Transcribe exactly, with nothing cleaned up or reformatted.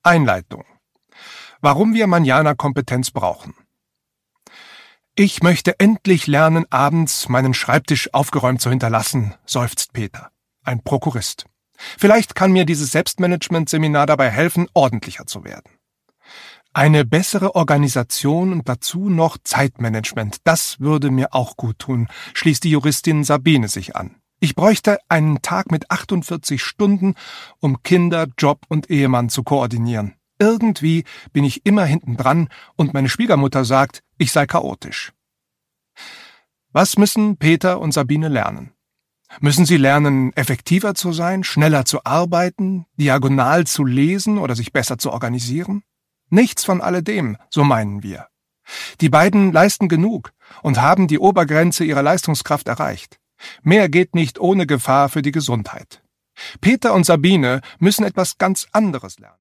Einleitung. Warum wir Manjana-Kompetenz brauchen. »Ich möchte endlich lernen, abends meinen Schreibtisch aufgeräumt zu hinterlassen«, seufzt Peter, ein Prokurist. »Vielleicht kann mir dieses Selbstmanagement-Seminar dabei helfen, ordentlicher zu werden.« Eine bessere Organisation und dazu noch Zeitmanagement, das würde mir auch gut tun, schließt die Juristin Sabine sich an. Ich bräuchte einen Tag mit achtundvierzig Stunden, um Kinder, Job und Ehemann zu koordinieren. Irgendwie bin ich immer hinten dran und meine Schwiegermutter sagt, ich sei chaotisch. Was müssen Peter und Sabine lernen? Müssen sie lernen, effektiver zu sein, schneller zu arbeiten, diagonal zu lesen oder sich besser zu organisieren? Nichts von alledem, so meinen wir. Die beiden leisten genug und haben die Obergrenze ihrer Leistungskraft erreicht. Mehr geht nicht ohne Gefahr für die Gesundheit. Peter und Sabine müssen etwas ganz anderes lernen.